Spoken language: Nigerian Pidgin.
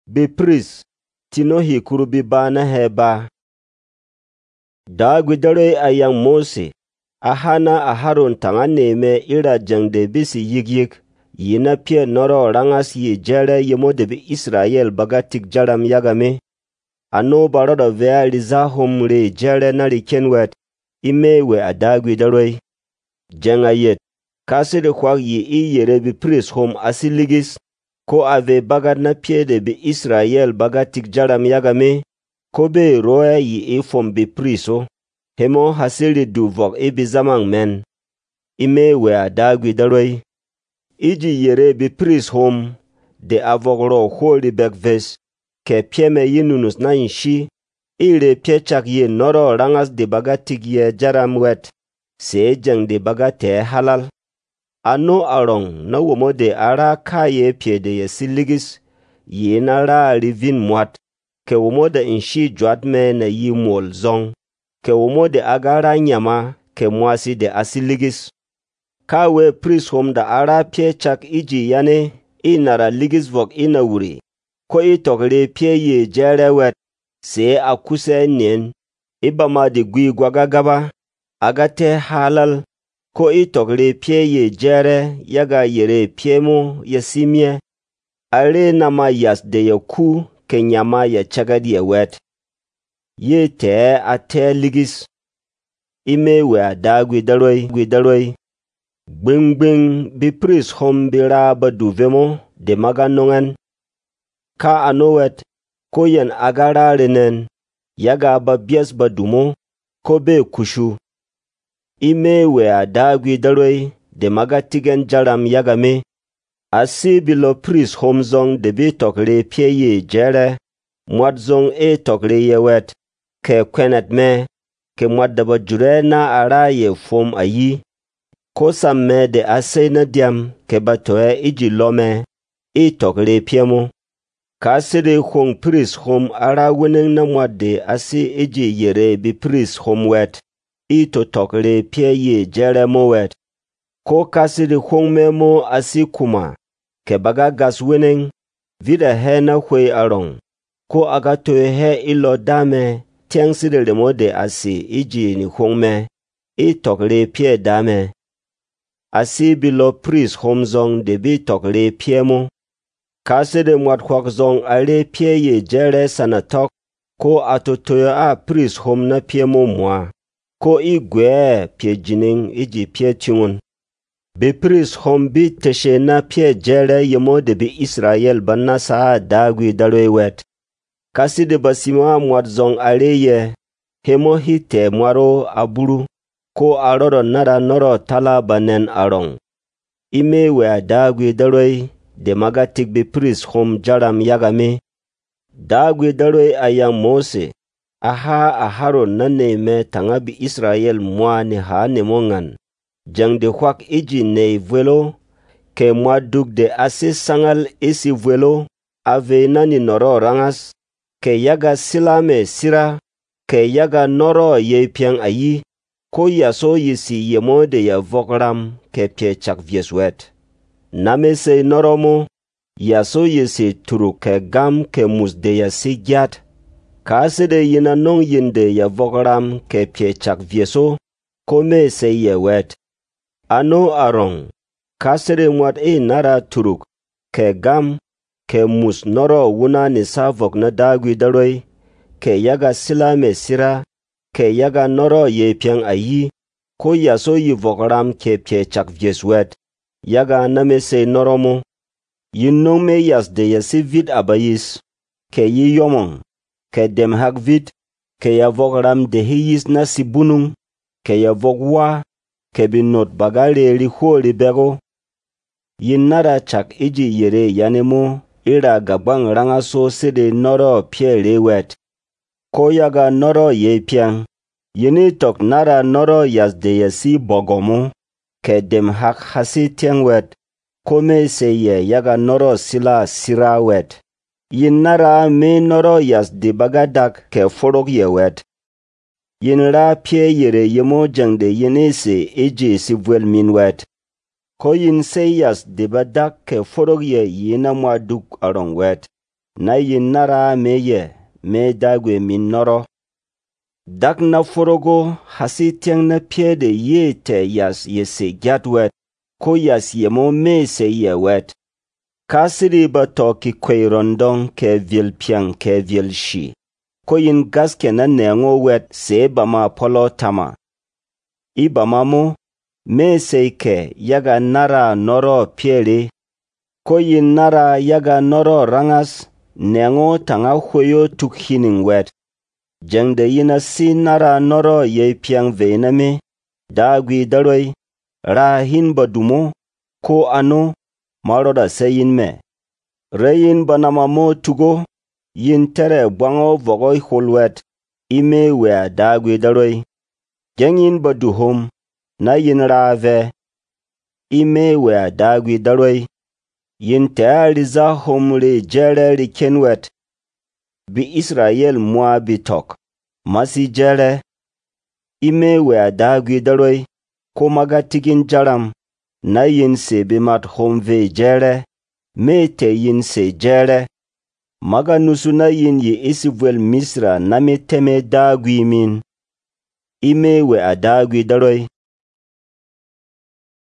Bi pris tino hikuru bi bana heba. Dagwi dare ayang Mose ahana aharon tanga neme ira jangde bisi yig yina pie noro rangas yi jere yemo de bi Israel bagatik jaram yagame. Ano baroda vea lizahom re jere nari kenwet imewe adagwi dare. Janga yet kasede kwag yi yere bi pris hom asiligis ko ave bagat na pie de bi Israel bagatik jaram yagame ko be roya yi fom bi priso hemo hasili duvok bi zamang men imewe adagwi dare. Iji yere bi pris hom de avogro holy bekves ke pieme yinunus na inshi ire piechak ye noro rangas de bagatik ye jaram wet se jang de bagate halal. Ano arong na womo de ara kaye pie de ye siligis ye na ra rivin mwat ke womo de inshi jwat me na yi mol zong ke womo de agara nyama ke mwasi de asiligis. Kawe pris hom da ara pie chak iji yane inara ligis vok ina wuri ko itokre pie ye jere wet se akuse nyen ibama de gui gwagagaba agate halal ko itokre pie ye jere yaga yere piemo ye simye are nama yas de yoku ke nyama ye chagadi ye wet ye te ate ligis imewe adagwi daroi Bing bi pris hom bira ba duvemo de maganongan ka anowet ko yen agara renen yaga ba bies ba dumo ko be kushu imewe adagwi daroi de magatigen jaram yagame asi bilo pris hom zong de bi tokre pie ye jere mwat zong tokre ye wet ke kwenet me ke mwat da ba jure na ara ye fom ayi ko samme de ase na diam ke batoe iji lome tokre piemo kasere hong pris hom ara winning na mwade ase iji yere bi pris hom wet to tokre pie ye jere mo wet ko kasere hong memo ase kuma ke baga gas winning vida he na hwe arong ko agatoe he ilo dame tiang sire de mode ase iji ni hong me tokre pie dame asi bilo pris hom zong de bi tokre piemo kasede mwat kwak zong ale pie ye jere sanatok ko atotoyo a pris hom na piemo mwa ko igwe pie jining iji pie tingun bi pris hom bi teshe na pie jere yemo de bi Israel banna sa dagwi darwe wet kasede basima mwat zong ale ye hemo hite mwaro aburu ko aroro nara noro tala banen arong imewe adagwi daroi de magatik bi pris hom jaram yagame dagwi daroi ayang Mose aha aharo naneme tanga bi Israel mwa ne ha ne mongan jang de hwak iji ne vwelo ke mwa duk de ase sangal isi vwelo ave nani noro rangas ke yaga silame sira ke yaga noro ye piang ayi ko yaso yisi yemo de ya vokram ke pie chak vieswet name se noromo yaso yisi turu ke gam ke mus de ya sigyat kase de yina nong yinde ya vokram ke pie chak vieso ko me se ye wet ano arong kase de mwat nara turuk ke gam ke mus noro wuna ni sa vok na dagwi daroi ke yaga silame sira ke yaga noro ye piang ayi ko yaso yi vokram ke pie chak vieswet yaga name se noromo yinong me yas de yasi vid abayis ke yi yomong ke dem hak vid ke ya vokram de hiyis na sibunung ke ya vokwa ke binot bagale ri holi bego yin nara chak iji yere yanemo ira gabang rangaso sede noro pie lewet ko yaga noro ye piang yini tok nara noro yas de yasi bogomo ke dem hak hasi tiang wet kome se ye yaga noro sila sira wet yin nara me noro yas de bagadak ke forok ye wet yin ra pie yere yemo jang de yini se eje si vwel min wet ko yin se yas de badak ke forok ye yina mwa duk arong wet na yin nara meye me dagwe min noro. Dak na forogo hasi tiang na pie de ye te yas ye se gyat wet, ko yas ye mo me se ye wet. Kasiri ba toki kwe rondong ke vil piang ke vil shi. Ko yin gaske na nengo wet se ba ma polo tama. Iba mamu, me se ke yaga nara noro piere. Ko yin nara yaga noro rangas, nengo tanga huyo tuk hining wet. Jengde yina si nara noro ye piang veiname, dagwi daroi, ra hin badumo, ko ano, maroda se yin me. Reyin banama mo tugo, yin tere bwango vogoi hulwet, ime wea dagwi daroi. Jengin baduhom, na yin rave, ime wea dagwi daroi. Yin te riza homri jere rikenwet. Bi Israel mwa bitok, masi jere. Ime wea dagwi daroi, ko maga tigin jaram, na yin se bimat homve jere, me te yin se jere. Maga nusu na yin ye isivwel misra na me teme dagwi min. Ime wea dagwi daroi,